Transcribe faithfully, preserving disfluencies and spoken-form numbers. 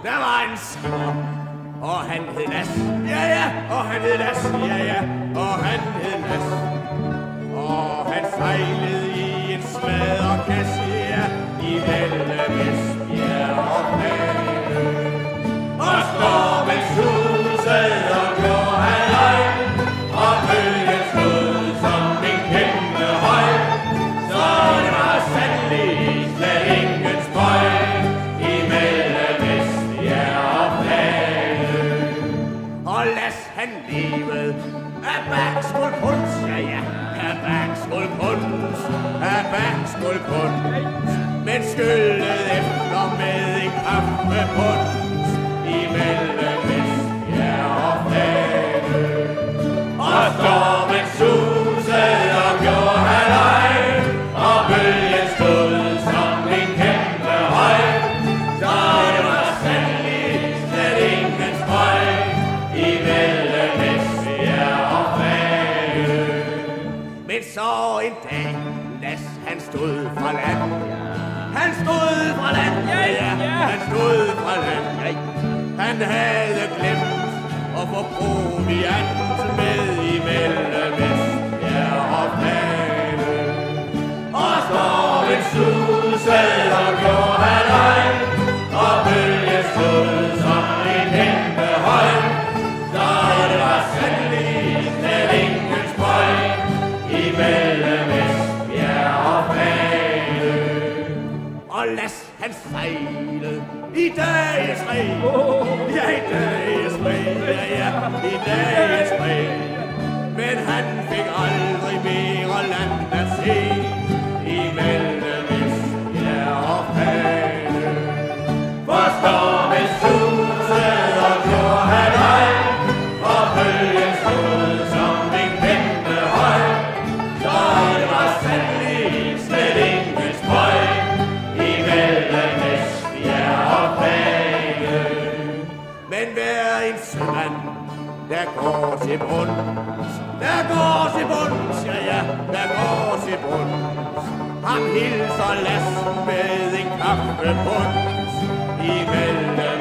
Der var en skipper, og han hed Las. Ja, ja, og han hed Las. Ja, ja, og han hed Las. Og han sejlede i en smadrekasse, ja, i Velde, Vestbjerg og Fanø. Og stormen susede og gjorde halløj, og bølgen stod som en kæmpe høj. Så det var sandelig slet ingen spøj i Velde, Vestbjerg og Fanø. Og Las han levede af bagskuldkunst, ja ja, af bagskuldkunst, af bagskuldkunst. Men skyllede efter med en kaffebund i Velde, Vestbjerg og Fanø. Og stormen susede og gjorde halløj, og bølgen stod som en kæmpe høj. Så det var sandelig slet ingen spøj i Velde, Vestbjerg og Fanø. Men så en dag, Las han stod fra land. Han stod fra land, ja, ja, han stod fra land. Han havde glemt at få proviant med i Velde, Vestbjerg og Fanø. Og stormen susede og gjorde halløj, og bølgen stod som en kæmpe høj. Så det var sandelig slet ingen spøj i Velde, Vestbjerg og Fanø. Og Las han sejlede i dagens regn. Ja, i dagens regn, ja, ja, i dagens regn. Men han fik aldrig mere land at se i Velde, Vestbjerg og Fanø. For stormen susede og gjorde halløj, og bølgen stod som en kæmpe høj. Så det var sandelig slet ingen spøj i Velde, Vestbjerg og Fanø. Men hver en sømand, der går til bunds, der går til bunds, ja ja, der går til bunds. Han hilser Las med en kaffebund i Velde,